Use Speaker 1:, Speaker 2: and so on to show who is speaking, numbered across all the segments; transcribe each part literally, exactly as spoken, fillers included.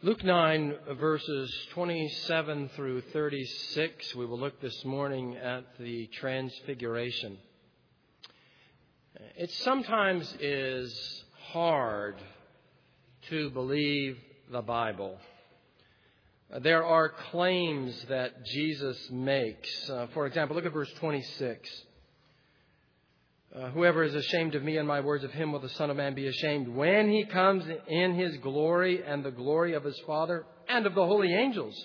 Speaker 1: Luke nine, verses twenty-seven through thirty-six. We will look this morning at the Transfiguration. It sometimes is hard to believe the Bible. There are claims that Jesus makes. Uh, for example, look at verse twenty-six. Uh, Whoever is ashamed of me and my words, of him will the Son of Man be ashamed when he comes in his glory and the glory of his Father and of the holy angels.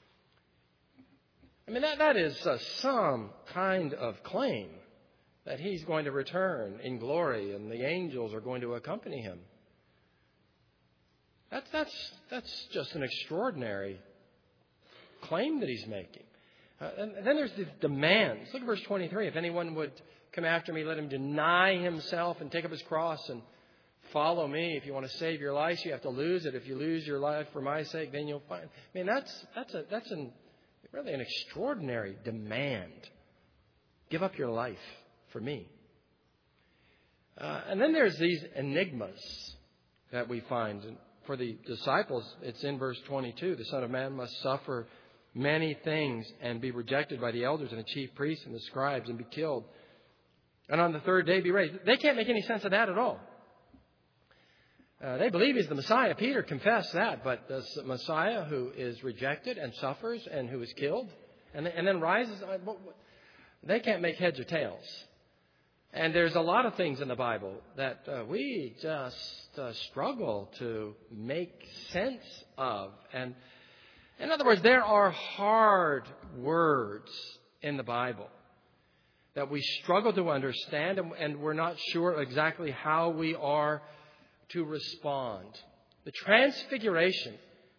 Speaker 1: I mean, that, that is uh, some kind of claim that he's going to return in glory and the angels are going to accompany him. That's, that's, that's just an extraordinary claim that he's making. Uh, and then there's the demands. Look at verse twenty-three. If anyone would come after me, let him deny himself and take up his cross and follow me. If you want to save your life, you have to lose it. If you lose your life for my sake, then you'll find. I mean, that's that's a that's an really an extraordinary demand. Give up your life for me. Uh, and then there's these enigmas that we find. And for the disciples, it's in verse twenty-two. The Son of Man must suffer many things and be rejected by the elders and the chief priests and the scribes and be killed. And on the third day be raised. They can't make any sense of that at all. Uh, they believe he's the Messiah. Peter confessed that. But the Messiah who is rejected and suffers and who is killed and, and then rises, they can't make heads or tails. And there's a lot of things in the Bible that uh, we just uh, struggle to make sense of. And in other words, there are hard words in the Bible that we struggle to understand, and, and we're not sure exactly how we are to respond. The Transfiguration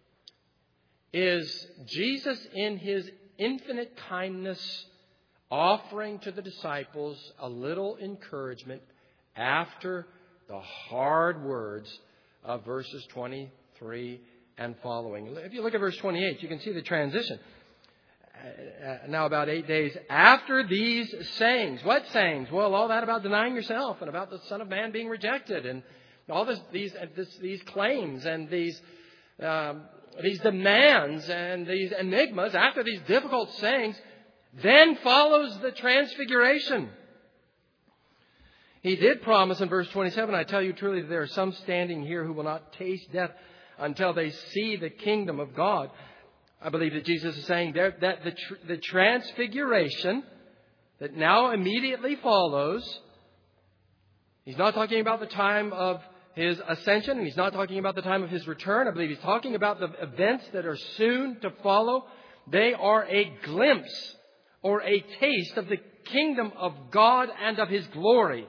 Speaker 1: is Jesus in his infinite kindness offering to the disciples a little encouragement after the hard words of verses twenty-three and following. If you look at verse twenty-eight, you can see the transition. Uh, now about eight days after these sayings. What sayings? Well, all that about denying yourself and about the Son of Man being rejected and all this, these this, these claims and these um, these demands and these enigmas. After these difficult sayings, then follows the Transfiguration. He did promise in verse twenty-seven, I tell you truly that there are some standing here who will not taste death until they see the kingdom of God. I believe that Jesus is saying there that the, tr- the Transfiguration that now immediately follows, he's not talking about the time of his ascension, and he's not talking about the time of his return. I believe he's talking about the events that are soon to follow. They are a glimpse or a taste of the kingdom of God and of his glory.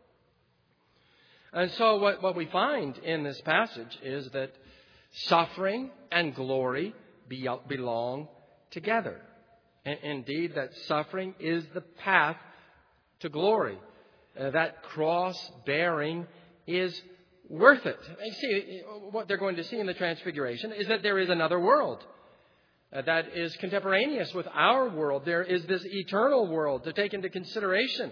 Speaker 1: And so what, what we find in this passage is that suffering and glory be, belong together. And indeed, that suffering is the path to glory. Uh, that cross-bearing is worth it. You see, what they're going to see in the Transfiguration is that there is another world uh, that is contemporaneous with our world. There is this eternal world to take into consideration.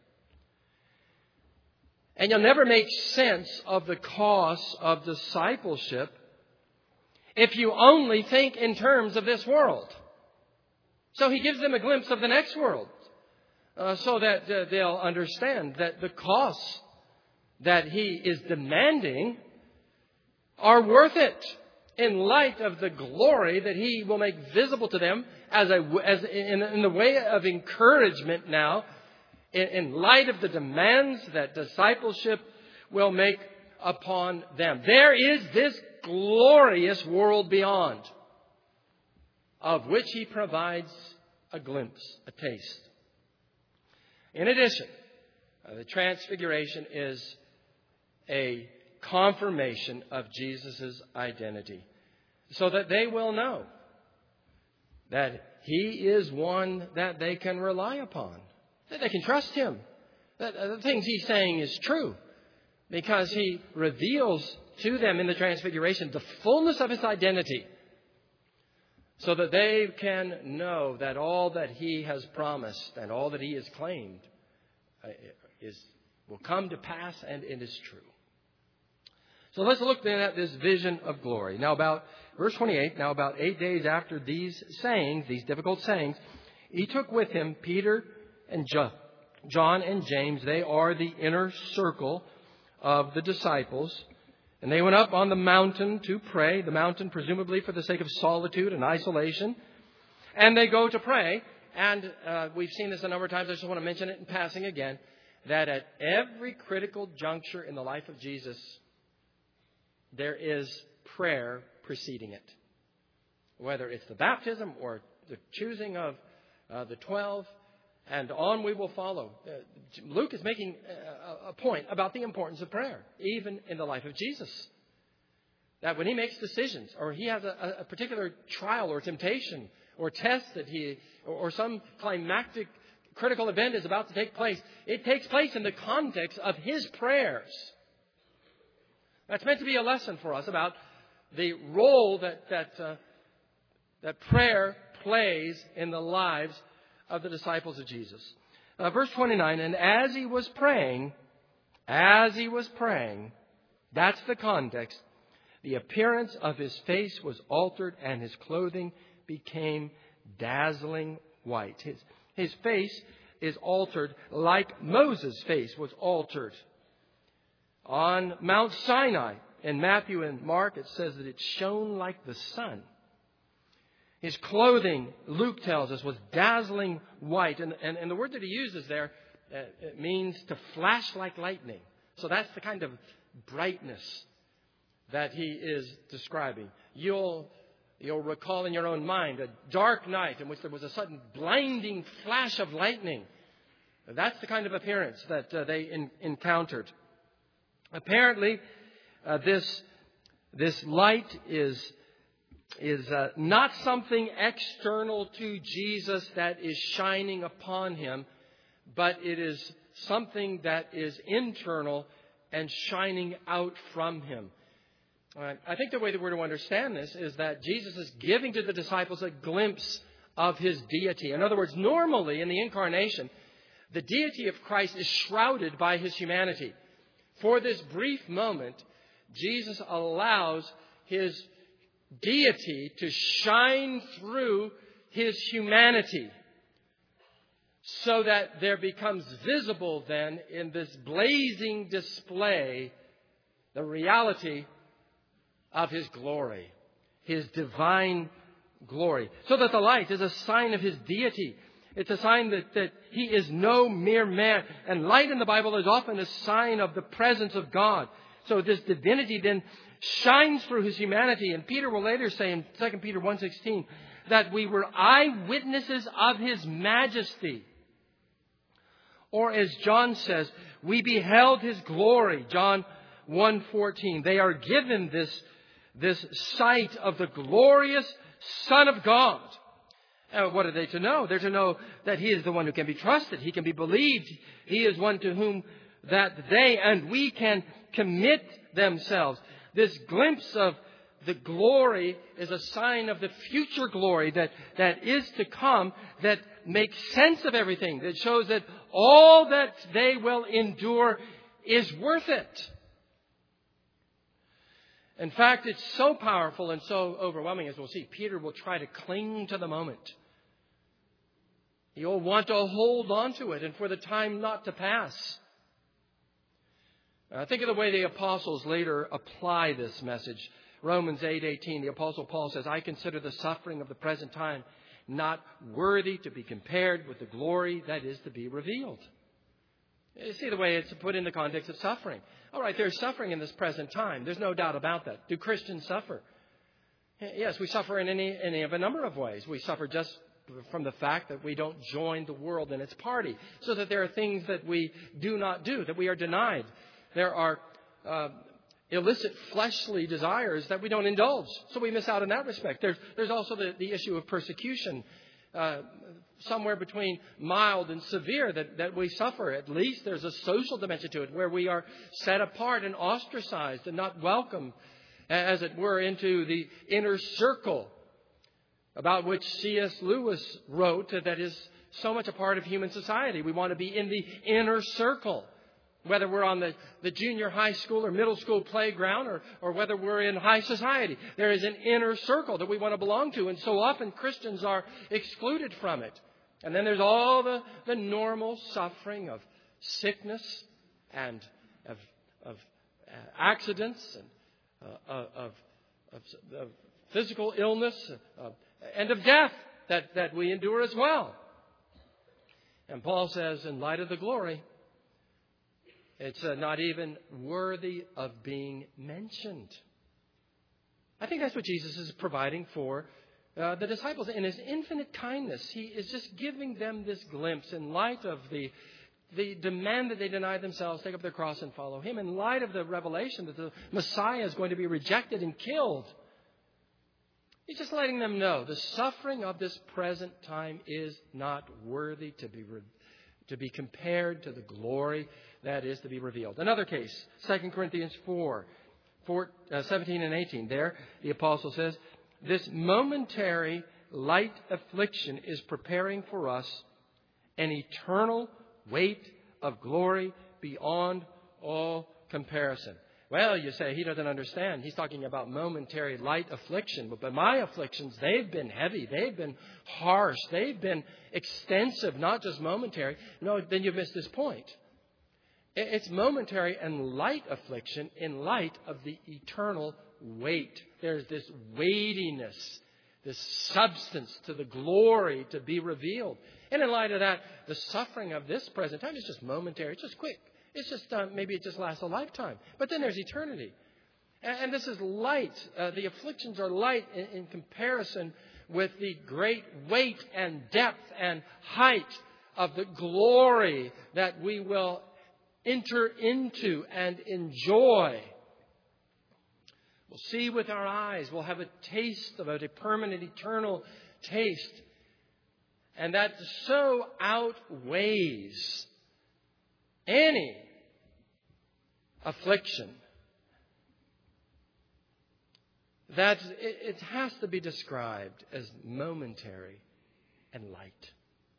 Speaker 1: And you'll never make sense of the cost of discipleship if you only think in terms of this world. So he gives them a glimpse of the next world uh, so that uh, they'll understand that the costs that he is demanding are worth it in light of the glory that he will make visible to them as a as in, in the way of encouragement now, in, in light of the demands that discipleship will make upon them. There is this glorious world beyond, of which he provides a glimpse, a taste. In addition, uh, the Transfiguration is a confirmation of Jesus' identity, so that they will know that he is one that they can rely upon, that they can trust him, that uh, the things he's saying is true, because he reveals to them in the Transfiguration the fullness of his identity, so that they can know that all that he has promised and all that he has claimed uh, is will come to pass, and it is true. So let's look then at this vision of glory. Now about, verse twenty-eight, now about eight days after these sayings, these difficult sayings, he took with him Peter and John and James. They are the inner circle of the disciples. And they went up on the mountain to pray, the mountain presumably for the sake of solitude and isolation. And they go to pray. And uh, we've seen this a number of times. I just want to mention it in passing again, that at every critical juncture in the life of Jesus, there is prayer preceding it. Whether it's the baptism or the choosing of uh, the twelve, and on we will follow. Uh, Luke is making a, a point about the importance of prayer, even in the life of Jesus. That when he makes decisions, or he has a, a particular trial or temptation or test that he, or, or some climactic critical event is about to take place, it takes place in the context of his prayers. That's meant to be a lesson for us about the role that that uh, that prayer plays in the lives of the disciples of Jesus. Uh, verse twenty-nine, and as he was praying, as he was praying, that's the context, the appearance of his face was altered and his clothing became dazzling white. His, his face is altered like Moses' face was altered. On Mount Sinai, in Matthew and Mark, it says that it shone like the sun. His clothing, Luke tells us, was dazzling white. And, and, and the word that he uses there, uh, it means to flash like lightning. So that's the kind of brightness that he is describing. You'll, you'll recall in your own mind a dark night in which there was a sudden blinding flash of lightning. That's the kind of appearance that uh, they in, encountered. Apparently, uh, this this light is is uh, not something external to Jesus that is shining upon him, but it is something that is internal and shining out from him. Uh, I think the way that we're to understand this is that Jesus is giving to the disciples a glimpse of his deity. In other words, normally in the incarnation, the deity of Christ is shrouded by his humanity. For this brief moment, Jesus allows his deity to shine through his humanity so that there becomes visible then in this blazing display the reality of his glory, his divine glory. So that the light is a sign of his deity. It's a sign that, that he is no mere man. And light in the Bible is often a sign of the presence of God. So this divinity then shines through his humanity. And Peter will later say in Second Peter one sixteen that we were eyewitnesses of his majesty. Or as John says, we beheld his glory. John one fourteen. They are given this, this sight of the glorious Son of God. Uh, what are they to know? They're to know that he is the one who can be trusted. He can be believed. He is one to whom that they and we can commit themselves. This glimpse of the glory is a sign of the future glory that, that is to come, that makes sense of everything, that shows that all that they will endure is worth it. In fact, it's so powerful and so overwhelming, as we'll see. Peter will try to cling to the moment. He'll want to hold on to it and for the time not to pass. Uh, think of the way the apostles later apply this message. Romans eight eighteen, the apostle Paul says, I consider the suffering of the present time not worthy to be compared with the glory that is to be revealed. You see the way it's put in the context of suffering. All right, there's suffering in this present time. There's no doubt about that. Do Christians suffer? Yes, we suffer in any, any of a number of ways. We suffer just from the fact that we don't join the world in its party. So that there are things that we do not do, that we are denied. There are uh, illicit fleshly desires that we don't indulge. So we miss out in that respect. There's, there's also the, the issue of persecution. Uh, somewhere between mild and severe that, that we suffer. At least there's a social dimension to it where we are set apart and ostracized and not welcomed, as it were, into the inner circle about which C S Lewis wrote that is so much a part of human society. We want to be in the inner circle. Whether we're on the, the junior high school or middle school playground or, or whether we're in high society, there is an inner circle that we want to belong to. And so often Christians are excluded from it. And then there's all the, the normal suffering of sickness and of, of uh, accidents and uh, of, of, of physical illness uh, and of death that, that we endure as well. And Paul says, in light of the glory, it's uh, not even worthy of being mentioned. I think that's what Jesus is providing for uh, the disciples. In His infinite kindness, He is just giving them this glimpse in light of the, the demand that they deny themselves, take up their cross and follow Him, in light of the revelation that the Messiah is going to be rejected and killed. He's just letting them know the suffering of this present time is not worthy to be re- to be compared to the glory that is to be revealed. Another case, Second Corinthians four, four uh, seventeen and eighteen. There, the apostle says, this momentary light affliction is preparing for us an eternal weight of glory beyond all comparison. Well, you say, he doesn't understand. He's talking about momentary light affliction. But, but my afflictions, they've been heavy. They've been harsh. They've been extensive, not just momentary. No, then you've missed this point. It's momentary and light affliction in light of the eternal weight. There's this weightiness, this substance to the glory to be revealed. And in light of that, the suffering of this present time is just momentary. It's just quick. It's just, uh, maybe it just lasts a lifetime. But then there's eternity. And, and this is light. Uh, the afflictions are light in, in comparison with the great weight and depth and height of the glory that we will enter into and enjoy. We'll see with our eyes. We'll have a taste of it, a permanent, eternal taste. And that so outweighs any affliction that it has to be described as momentary and light.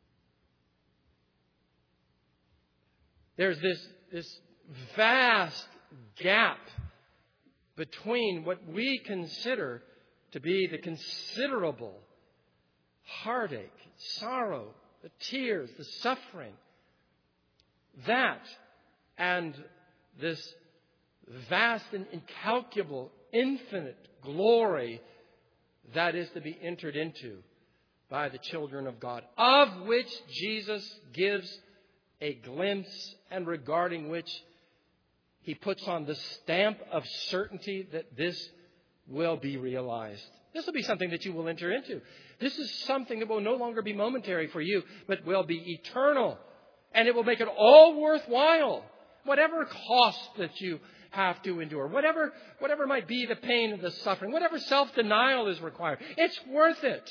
Speaker 1: There's this, this vast gap between what we consider to be the considerable heartache, sorrow, the tears, the suffering, that and this vast and incalculable, infinite glory that is to be entered into by the children of God, of which Jesus gives a glimpse and regarding which He puts on the stamp of certainty that this will be realized. This will be something that you will enter into. This is something that will no longer be momentary for you, but will be eternal. And it will make it all worthwhile. Whatever cost that you have to endure, whatever, whatever might be the pain and the suffering, whatever self-denial is required, it's worth it.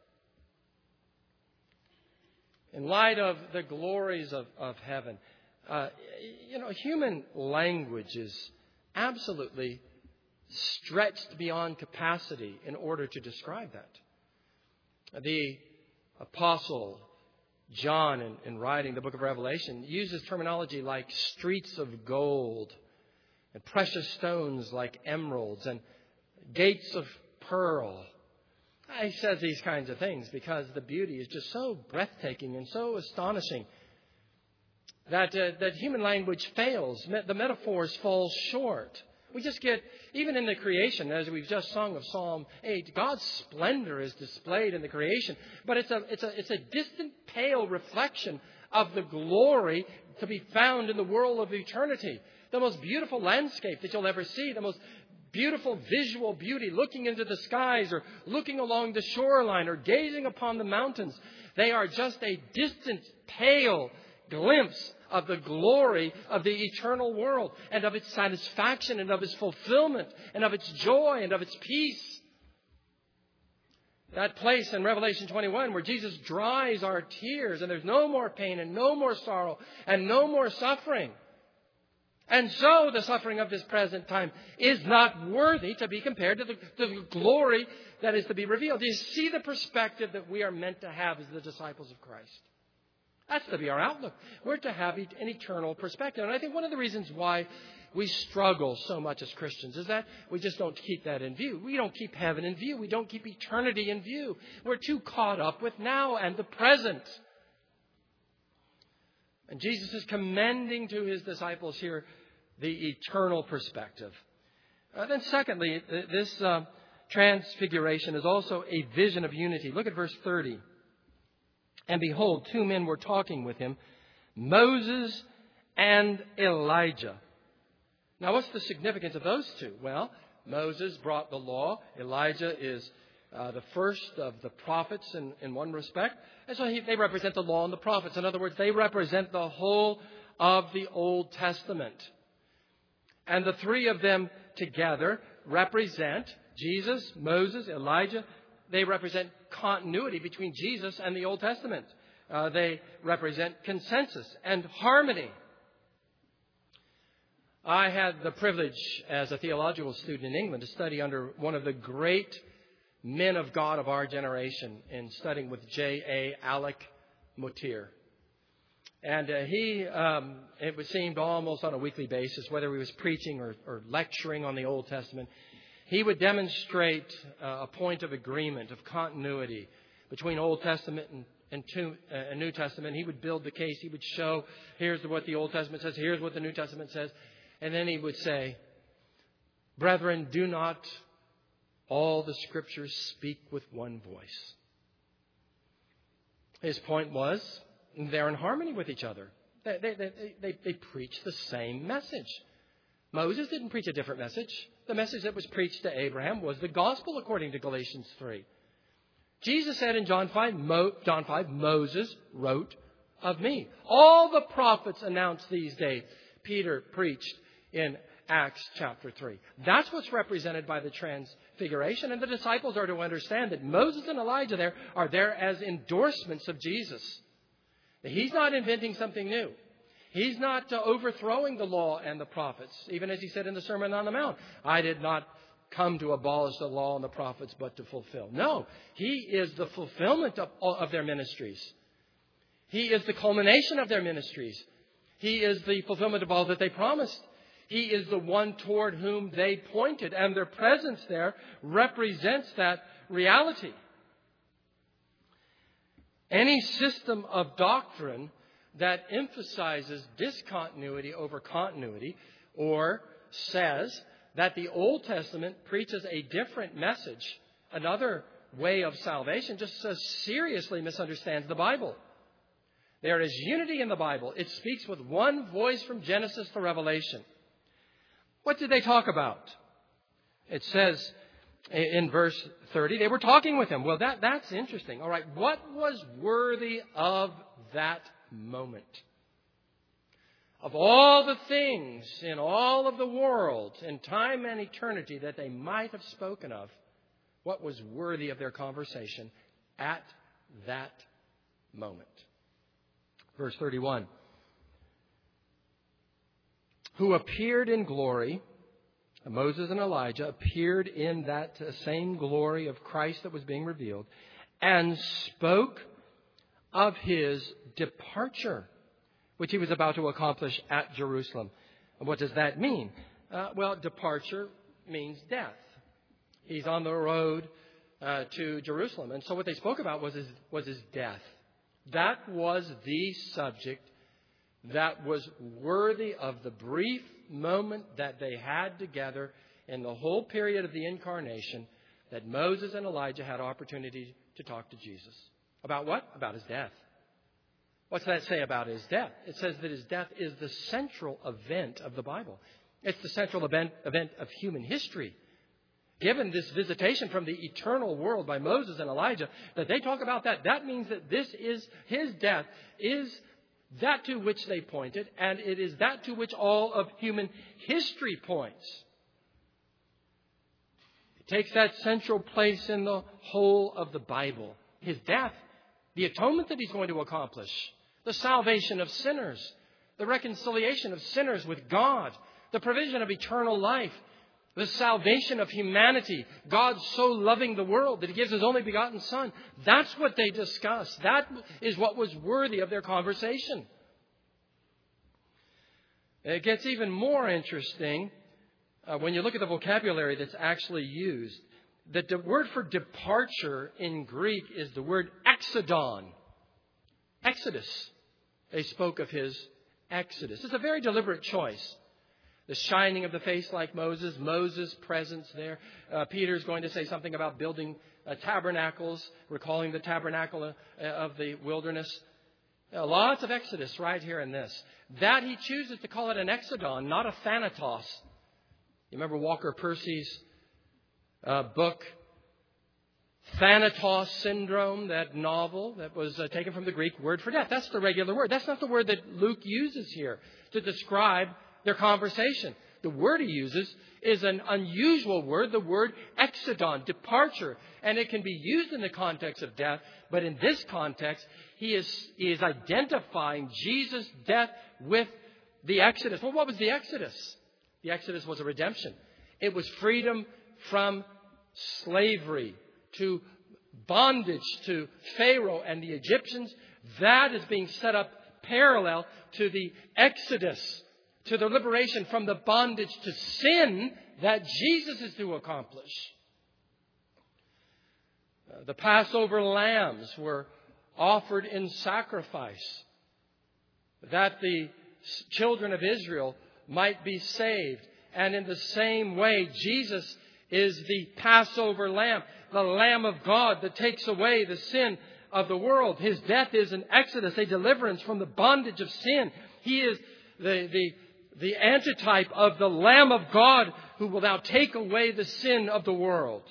Speaker 1: In light of the glories of, of heaven, uh, you know, human language is absolutely stretched beyond capacity in order to describe that. The apostle John, in, in writing the book of Revelation, uses terminology like streets of gold and precious stones like emeralds and gates of pearl. He says these kinds of things because the beauty is just so breathtaking and so astonishing that, uh, that human language fails. The metaphors fall short. We just get, even in the creation, as we've just sung of Psalm eight, God's splendor is displayed in the creation. But it's a, it's a, it's a distant, pale reflection of the glory to be found in the world of eternity. The most beautiful landscape that you'll ever see, the most beautiful visual beauty, looking into the skies or looking along the shoreline or gazing upon the mountains. They are just a distant, pale glimpse of the glory of the eternal world and of its satisfaction and of its fulfillment and of its joy and of its peace. That place in Revelation twenty-one where Jesus dries our tears and there's no more pain and no more sorrow and no more suffering. And so the suffering of this present time is not worthy to be compared to the, to the glory that is to be revealed. Do you see the perspective that we are meant to have as the disciples of Christ? That's to be our outlook. We're to have an eternal perspective. And I think one of the reasons why we struggle so much as Christians is that we just don't keep that in view. We don't keep heaven in view. We don't keep eternity in view. We're too caught up with now and the present. And Jesus is commending to his disciples here the eternal perspective. Uh, then secondly, this uh, transfiguration is also a vision of unity. Look at verse thirty. And behold, two men were talking with him, Moses and Elijah. Now, what's the significance of those two? Well, Moses brought the law. Elijah is uh, the first of the prophets in, in one respect. And so he, they represent the law and the prophets. In other words, they represent the whole of the Old Testament. And the three of them together represent Jesus, Moses, Elijah. They represent continuity between Jesus and the Old Testament. Uh, they represent consensus and harmony. I had the privilege as a theological student in England to study under one of the great men of God of our generation in studying with J A Alec Motyer. And uh, he, um, it seemed almost on a weekly basis, whether he was preaching or, or lecturing on the Old Testament, he would demonstrate uh, a point of agreement, of continuity between Old Testament and, and, to, uh, and New Testament. He would build the case. He would show, here's what the Old Testament says, here's what the New Testament says. And then he would say, brethren, do not all the Scriptures speak with one voice? His point was, they're in harmony with each other. They, they, they, they, they preach the same message. Moses didn't preach a different message. The message that was preached to Abraham was the gospel according to Galatians three. Jesus said in John five, Mo, John five, Moses wrote of me. All the prophets announced these days. Peter preached in Acts chapter three. That's what's represented by the transfiguration. And the disciples are to understand that Moses and Elijah there are there as endorsements of Jesus. He's not inventing something new. He's not uh, overthrowing the law and the prophets, even as he said in the Sermon on the Mount, I did not come to abolish the law and the prophets, but to fulfill. No, he is the fulfillment of, of their ministries. He is the culmination of their ministries. He is the fulfillment of all that they promised. He is the one toward whom they pointed, and their presence there represents that reality. Any system of doctrine that emphasizes discontinuity over continuity, or says that the Old Testament preaches a different message, another way of salvation, just uh, seriously misunderstands the Bible. There is unity in the Bible. It speaks with one voice from Genesis to Revelation. What did they talk about? It says in verse thirty, they were talking with him. Well, that, that's interesting. All right, what was worthy of that moment? Of all the things in all of the world, in time and eternity, that they might have spoken of, what was worthy of their conversation at that moment? Verse thirty-one. Who appeared in glory, Moses and Elijah appeared in that same glory of Christ that was being revealed, and spoke of his departure, which he was about to accomplish at Jerusalem. And what does that mean? Uh, well, departure means death. He's on the road uh, to Jerusalem. And so what they spoke about was his, was his death. That was the subject that was worthy of the brief moment that they had together in the whole period of the incarnation, that Moses and Elijah had opportunity to talk to Jesus. About what? About his death. What's that say about his death? It says that his death is the central event of the Bible. It's the central event, event of human history. Given this visitation from the eternal world by Moses and Elijah, that they talk about that, that means that this is, his death is that to which they pointed, and it is that to which all of human history points. It takes that central place in the whole of the Bible. His death, the atonement that he's going to accomplish, the salvation of sinners, the reconciliation of sinners with God, the provision of eternal life, The salvation of humanity. God so loving the world that He gives His only begotten Son. That's what they discuss. That is what was worthy of their conversation. It gets even more interesting uh, when you look at the vocabulary that's actually used. That the word for departure in Greek is the word exodon. Exodus. They spoke of His exodus. It's a very deliberate choice. The shining of the face like Moses, Moses' presence there. Uh, Peter's going to say something about building uh, tabernacles, recalling the tabernacle uh, of the wilderness. Uh, lots of Exodus right here in this. That he chooses to call it an exodon, not a thanatos. You remember Walker Percy's uh, book, Thanatos Syndrome, that novel that was uh, taken from the Greek word for death. That's the regular word. That's not the word that Luke uses here to describe their conversation. The word he uses is an unusual word, the word exodon, departure. And it can be used in the context of death, but in this context, he is, he is identifying Jesus' death with the Exodus. Well, what was the Exodus? The Exodus was a redemption. It was freedom from slavery to bondage to Pharaoh and the Egyptians. That is being set up parallel to the Exodus, to the liberation from the bondage to sin that Jesus is to accomplish. Uh, the Passover lambs were offered in sacrifice that the children of Israel might be saved. And in the same way, Jesus is the Passover lamb, the Lamb of God that takes away the sin of the world. His death is an exodus, a deliverance from the bondage of sin. He is the, the, the antitype of the Lamb of God who will now take away the sin of the world.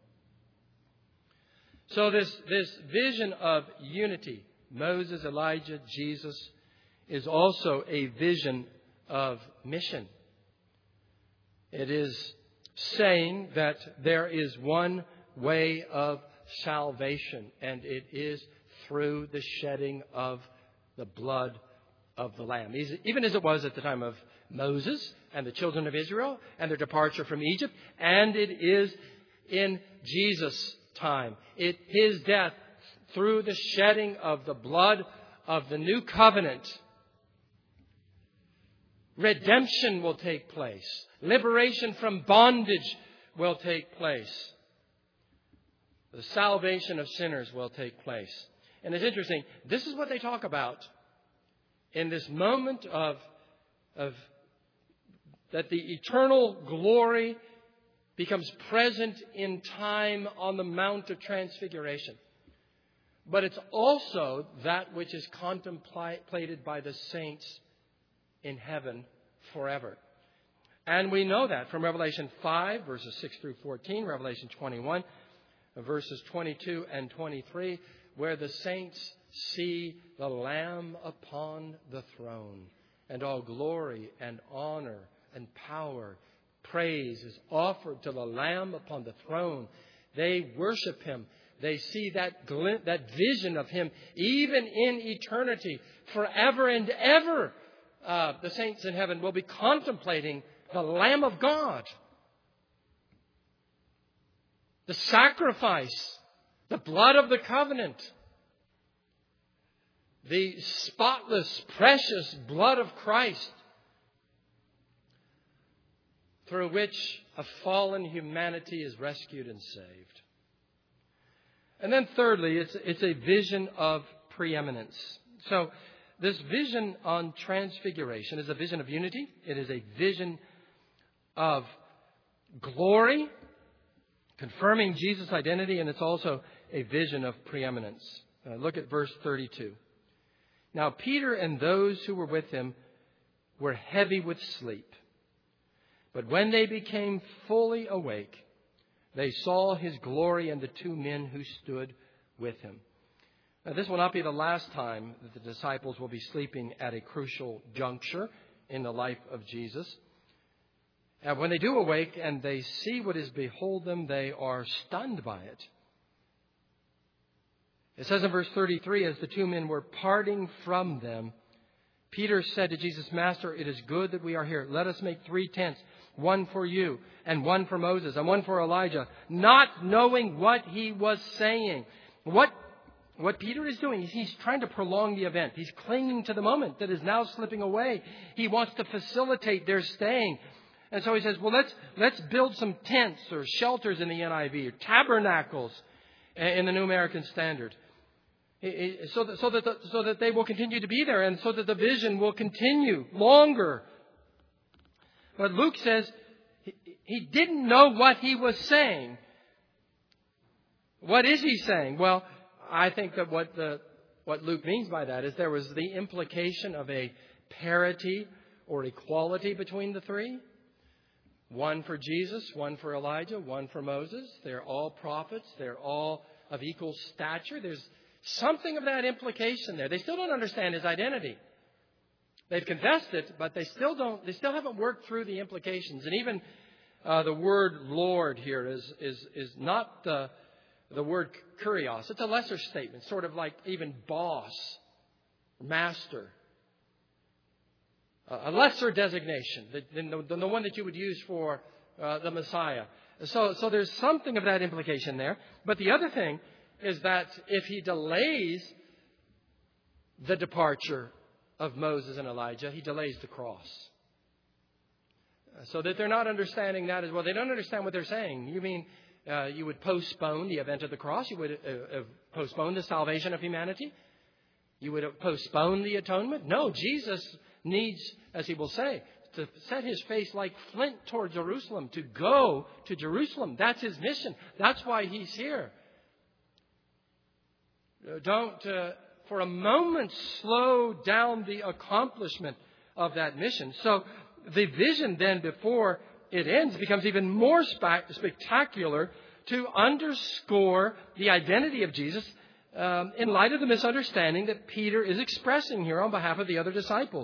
Speaker 1: So this, this vision of unity, Moses, Elijah, Jesus, is also a vision of mission. It is saying that there is one way of salvation, and it is through the shedding of the blood of the Lamb. Even as it was at the time of Moses and the children of Israel and their departure from Egypt, and it is in Jesus' time. It, his death through the shedding of the blood of the new covenant. Redemption will take place. Liberation from bondage will take place. The salvation of sinners will take place. And it's interesting, this is what they talk about in this moment of, of that the eternal glory becomes present in time on the Mount of Transfiguration. But it's also that which is contemplated by the saints in heaven forever. And we know that from Revelation five, verses six through fourteen, Revelation twenty-one, verses twenty-two and twenty-three, where the saints see the Lamb upon the throne, and all glory and honor and power, praise is offered to the Lamb upon the throne. They worship Him. They see that glint, that vision of Him, even in eternity, forever and ever. Uh, the saints in heaven will be contemplating the Lamb of God, the sacrifice, the blood of the covenant, the spotless, precious blood of Christ, through which a fallen humanity is rescued and saved. And then thirdly, it's, it's a vision of preeminence. So this vision on transfiguration is a vision of unity. It is a vision of glory, confirming Jesus' identity, and it's also a vision of preeminence. Uh, look at verse thirty-two. Now Peter and those who were with him were heavy with sleep. But when they became fully awake, they saw His glory and the two men who stood with Him. Now, this will not be the last time that the disciples will be sleeping at a crucial juncture in the life of Jesus. And when they do awake and they see what is behold them, they are stunned by it. It says in verse thirty-three, as the two men were parting from them, Peter said to Jesus, Master, it is good that we are here. Let us make three tents, one for you, and one for Moses, and one for Elijah, not knowing what he was saying. What, what Peter is doing is he's trying to prolong the event. He's clinging to the moment that is now slipping away. He wants to facilitate their staying. And so he says, well, let's, let's build some tents or shelters in the N I V, or tabernacles in the New American Standard. So that, so, that the, so that they will continue to be there, and so that the vision will continue longer. But Luke says he, he didn't know what he was saying. What is he saying? Well, I think that what the what Luke means by that is there was the implication of a parity or equality between the three. One for Jesus, one for Elijah, one for Moses. They're all prophets. They're all of equal stature. There's something of that implication there. They still don't understand his identity. They've confessed it, but they still don't. They still haven't worked through the implications. And even uh, the word Lord here is is is not the the word kurios. It's a lesser statement, sort of like even boss, master, uh, a lesser designation than the, than the one that you would use for uh, the Messiah. So so there's something of that implication there. But the other thing is that if he delays the departure of Moses and Elijah, he delays the cross. So that they're not understanding that as well. They don't understand what they're saying. You mean uh, you would postpone the event of the cross? You would uh, uh, postpone the salvation of humanity? You would have postponed the atonement? No, Jesus needs, as he will say, to set his face like flint toward Jerusalem, to go to Jerusalem. That's his mission. That's why he's here. Don't, uh, for a moment, slow down the accomplishment of that mission. So the vision then, before it ends, becomes even more spe- spectacular to underscore the identity of Jesus um, in light of the misunderstanding that Peter is expressing here on behalf of the other disciples.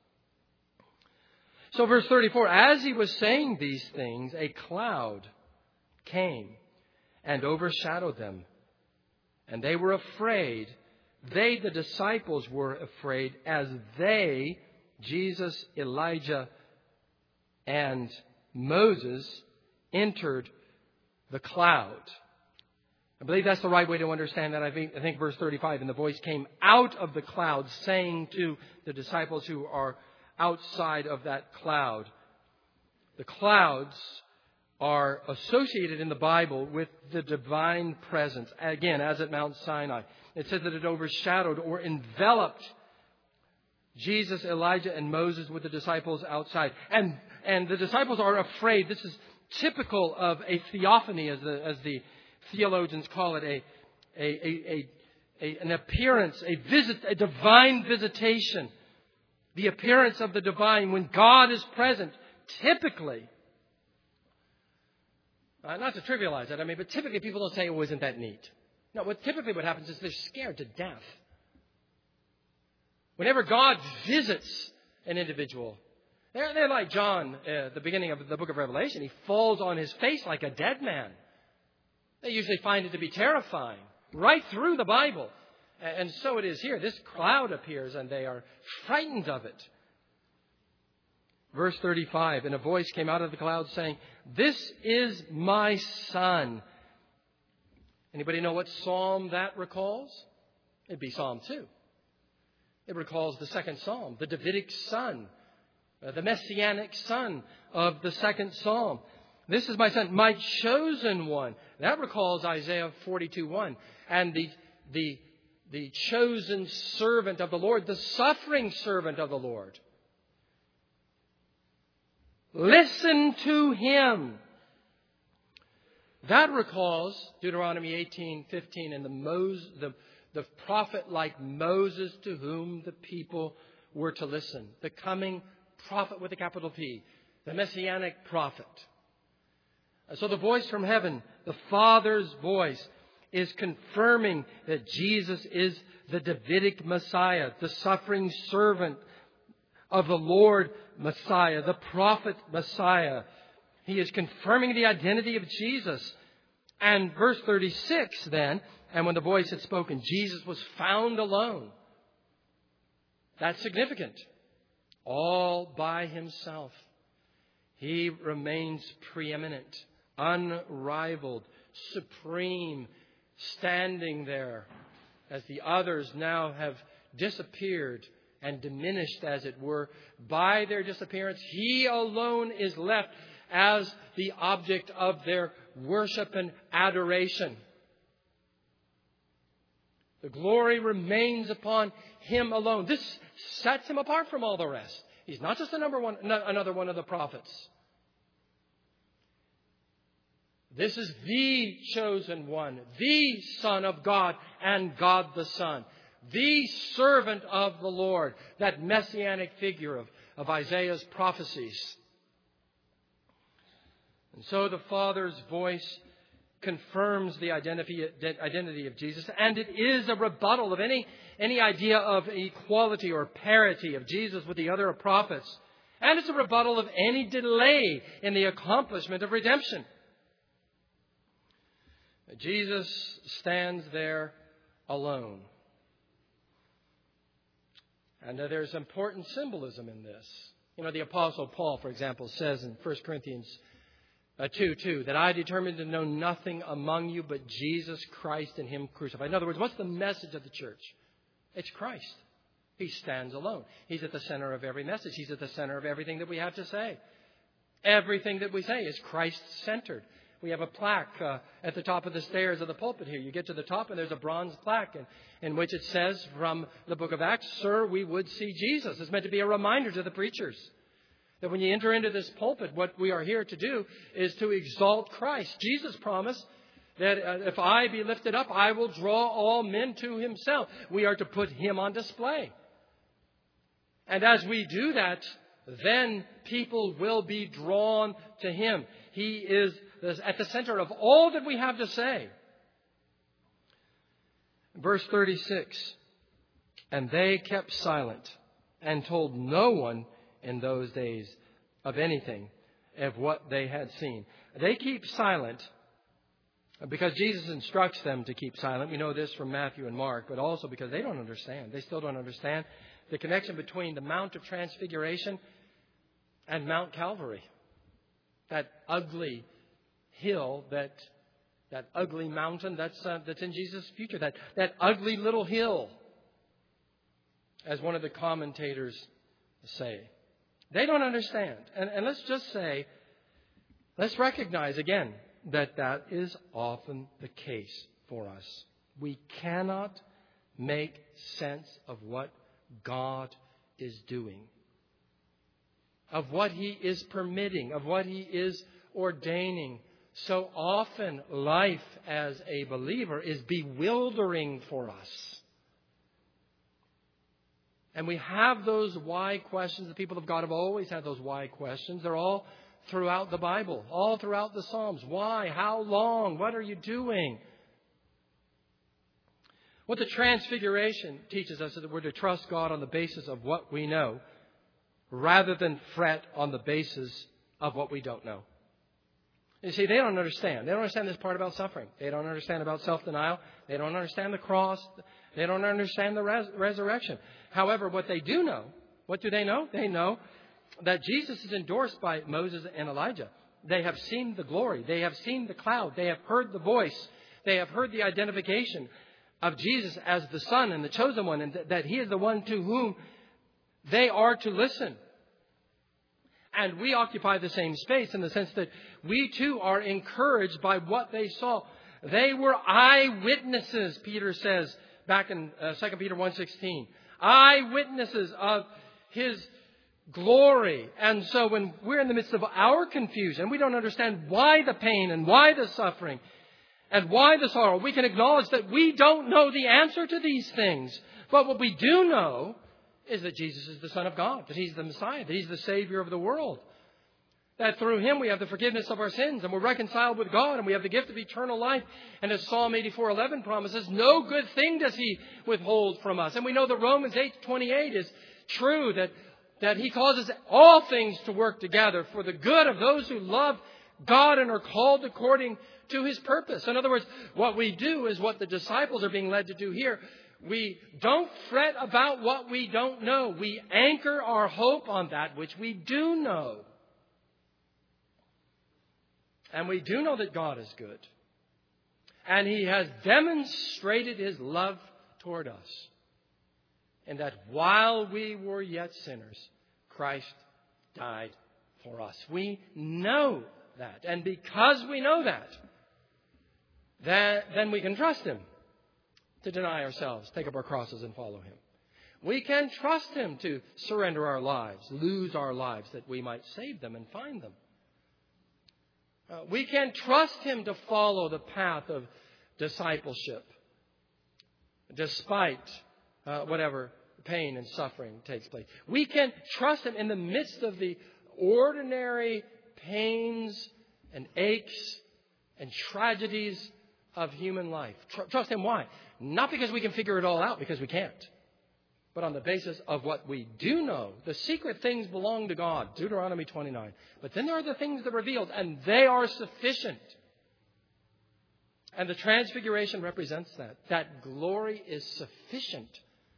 Speaker 1: So verse thirty-four, as he was saying these things, a cloud came and overshadowed them. And they were afraid. They, the disciples, were afraid as they, Jesus, Elijah, and Moses, entered the cloud. I believe that's the right way to understand that. I think, I think verse thirty-five, and the voice came out of the cloud, saying to the disciples who are outside of that cloud. The clouds are associated in the Bible with the divine presence. Again, as at Mount Sinai. It says that it overshadowed or enveloped Jesus, Elijah, and Moses with the disciples outside. And and the disciples are afraid. This is typical of a theophany, as the, as the theologians call it, a, a, a, a, an appearance, a visit, a divine visitation. The appearance of the divine when God is present, typically. Uh, not to trivialize that, I mean, but typically people don't say, oh, isn't that neat? No, what typically what happens is they're scared to death. Whenever God visits an individual, they're, they're like John, uh, the beginning of the book of Revelation. He falls on his face like a dead man. They usually find it to be terrifying, right through the Bible. And so it is here. This cloud appears and they are frightened of it. Verse thirty-five, and a voice came out of the cloud saying, this is my son. Anybody know what psalm that recalls? It'd be Psalm two. It recalls the second psalm, the Davidic son, uh, the messianic son of the second psalm. This is my son, my chosen one. That recalls Isaiah forty-two one. And the, the, the chosen servant of the Lord, the suffering servant of the Lord. Listen to him. That recalls Deuteronomy eighteen fifteen and the, Moses, the, the prophet like Moses to whom the people were to listen. The coming prophet with a capital P. The messianic prophet. So the voice from heaven, the Father's voice, is confirming that Jesus is the Davidic Messiah, the suffering servant of the Lord Messiah, the prophet Messiah. He is confirming the identity of Jesus. And verse thirty-six then, and when the voice had spoken, Jesus was found alone. That's significant. All by himself. He remains preeminent, unrivaled, supreme, standing there as the others now have disappeared and diminished, as it were, by their disappearance. He alone is left as the object of their worship and adoration. The glory remains upon Him alone. This sets Him apart from all the rest. He's not just a number one, another one of the prophets. This is the chosen one, the Son of God and God the Son, the servant of the Lord, that messianic figure of, of Isaiah's prophecies. And so the Father's voice confirms the identity, identity of Jesus, and it is a rebuttal of any, any idea of equality or parity of Jesus with the other prophets. And it's a rebuttal of any delay in the accomplishment of redemption. Jesus stands there alone. And uh, there's important symbolism in this. You know, the Apostle Paul, for example, says in First Corinthians uh, two two, that I determined to know nothing among you but Jesus Christ and Him crucified. In other words, what's the message of the church? It's Christ. He stands alone. He's at the center of every message. He's at the center of everything that we have to say. Everything that we say is Christ-centered. We have a plaque uh, at the top of the stairs of the pulpit here. You get to the top and there's a bronze plaque in, in which it says from the book of Acts, Sir, we would see Jesus. It's meant to be a reminder to the preachers that when you enter into this pulpit, what we are here to do is to exalt Christ. Jesus promised that uh, if I be lifted up, I will draw all men to Himself. We are to put Him on display. And as we do that, then people will be drawn to Him. He is at the center of all that we have to say. Verse thirty-six, and they kept silent and told no one in those days of anything of what they had seen. They keep silent because Jesus instructs them to keep silent. We know this from Matthew and Mark, but also because they don't understand. They still don't understand the connection between the Mount of Transfiguration and Mount Calvary. That ugly hill, that that ugly mountain that's uh, that's in Jesus' future, that that ugly little hill, as one of the commentators say. They don't understand. And, and let's just say, let's recognize again that that is often the case for us. We cannot make sense of what God is doing, of what He is permitting, of what He is ordaining. So often life as a believer is bewildering for us. And we have those why questions. The people of God have always had those why questions. They're all throughout the Bible, all throughout the Psalms. Why? How long? What are you doing? What the Transfiguration teaches us is that we're to trust God on the basis of what we know, rather than fret on the basis of what we don't know. You see, they don't understand. They don't understand this part about suffering. They don't understand about self-denial. They don't understand the cross. They don't understand the res- resurrection. However, what they do know, what do they know? They know that Jesus is endorsed by Moses and Elijah. They have seen the glory. They have seen the cloud. They have heard the voice. They have heard the identification of Jesus as the Son and the chosen one, and th- that He is the one to whom they are to listen. And we occupy the same space in the sense that we too are encouraged by what they saw. They were eyewitnesses, Peter says back in uh, Second Peter one sixteen. Eyewitnesses of His glory. And so when we're in the midst of our confusion, we don't understand why the pain and why the suffering and why the sorrow, we can acknowledge that we don't know the answer to these things. But what we do know is that Jesus is the Son of God, that He's the Messiah, that He's the Savior of the world. That through Him we have the forgiveness of our sins and we're reconciled with God and we have the gift of eternal life. And as Psalm eighty-four eleven promises, no good thing does He withhold from us. And we know that Romans eight twenty-eight is true, that, that He causes all things to work together for the good of those who love God and are called according to His purpose. In other words, what we do is what the disciples are being led to do here. We don't fret about what we don't know. We anchor our hope on that which we do know. And we do know that God is good. And He has demonstrated His love toward us. And that while we were yet sinners, Christ died for us. We know that. And because we know that, that, then we can trust Him to deny ourselves, take up our crosses and follow Him. We can trust Him to surrender our lives, lose our lives, that we might save them and find them. Uh, we can trust Him to follow the path of discipleship, despite uh, whatever pain and suffering takes place. We can trust Him in the midst of the ordinary pains and aches and tragedies of human life. Tr- trust Him. Why? Not because we can figure it all out, because we can't. But on the basis of what we do know. The secret things belong to God. Deuteronomy twenty-nine. But then there are the things that are revealed, and they are sufficient. And the transfiguration represents that. That glory is sufficient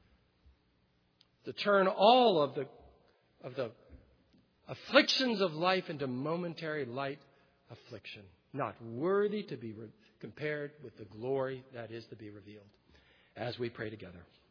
Speaker 1: to turn all of the, of the afflictions of life into momentary light affliction. Not worthy to be re- compared with the glory that is to be revealed. As we pray together.